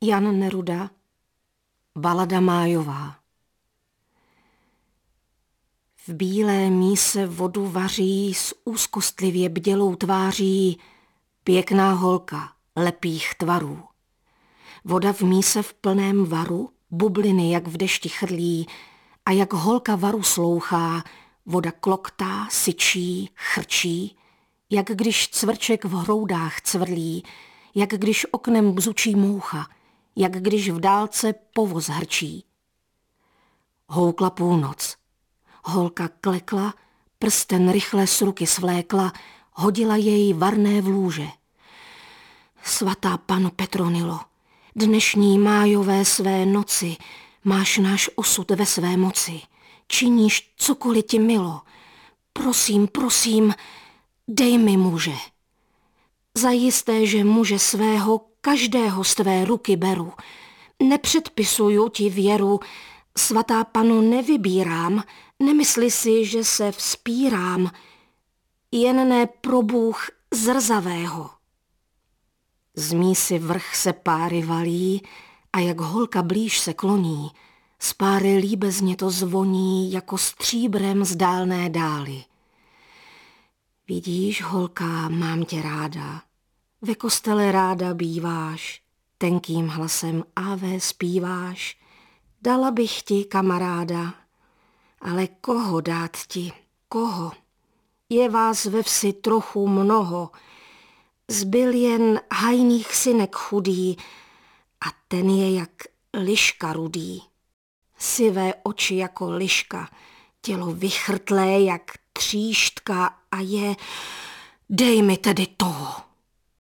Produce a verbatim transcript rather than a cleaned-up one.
Jan Neruda, balada májová. V bílé míse vodu vaří s úzkostlivě bdělou tváří pěkná holka lepých tvarů. Voda v míse v plném varu, bubliny jak v dešti chrlí, a jak holka varu slouchá, voda kloktá, syčí, chrčí, jak když cvrček v hroudách cvrlí, jak když oknem bzučí moucha, jak když v dálce povoz hrčí. Houkla půlnoc. Holka klekla, prsten rychle z ruky svlékla, hodila jej varné v lůže. Svatá Panno Petronilo, dnešní májové své noci, máš náš osud ve své moci. Činíš cokoliv ti milo. Prosím, prosím, dej mi muže. Zajisté, že muže svého každého z tvé ruky beru. Nepředpisuju ti věru, svatá Panno, nevybírám, nemysli si, že se vzpírám, jen ne pro Bůh zrzavého. Z mísy vrch se páry valí a jak holka blíž se kloní, z páry líbezně to zvoní jako stříbrem z dálné dály. Vidíš, holka, mám tě ráda, ve kostele ráda býváš, tenkým hlasem Ave zpíváš, dala bych ti kamaráda, ale koho dát ti, koho? Je vás ve vsi trochu mnoho, zbyl jen hajných synek chudý a ten je jak liška rudý. Sivé oči jako liška, tělo vychrtlé jak tříštka a je, dej mi tedy toho.